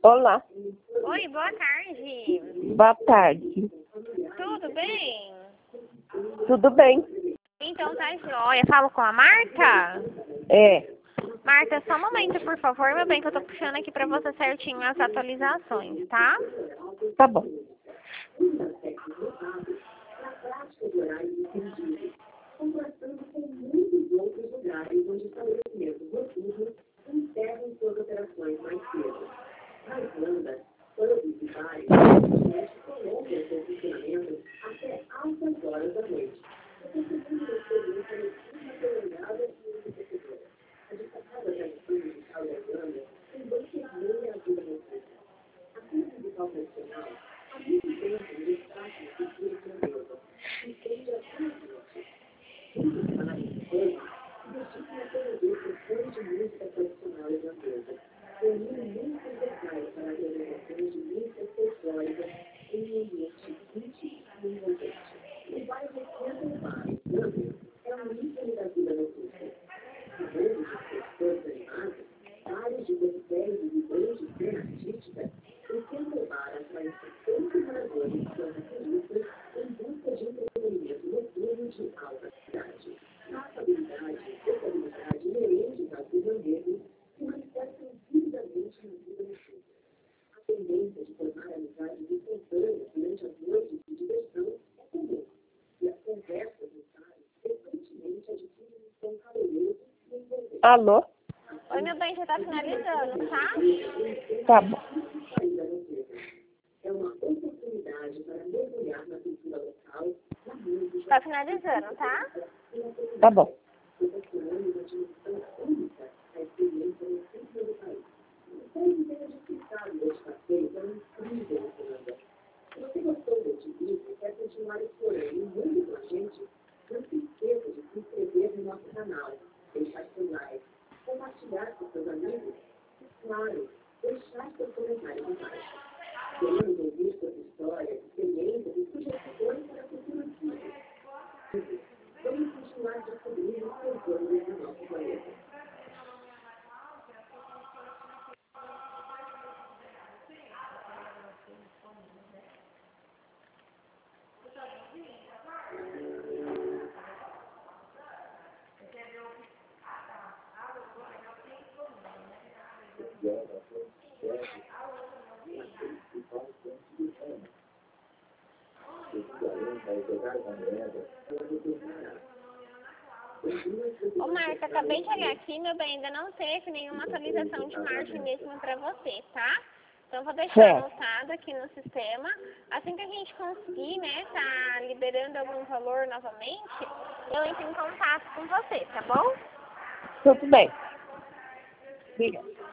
Olá, Oi, boa tarde. boa tarde. Tudo bem? Tudo bem? Então tá jóia. Falo com a Marta? É, Marta, só um momento, por favor, meu bem, que eu tô puxando aqui pra você certinho as atualizações, tá? tá bom. Alô? Oi, meu bem, já tá finalizando, tá? Tá bom. Tá finalizando, tá? Tá bom. Ô, Marta, acabei de olhar aqui, meu bem, ainda não teve nenhuma atualização de margem mesmo pra você, tá? Então, vou deixar Certo. anotado aqui no sistema. Assim que a gente conseguir, né, tá liberando algum valor novamente, eu entro em contato com você, tá bom? Tudo bem. Obrigada.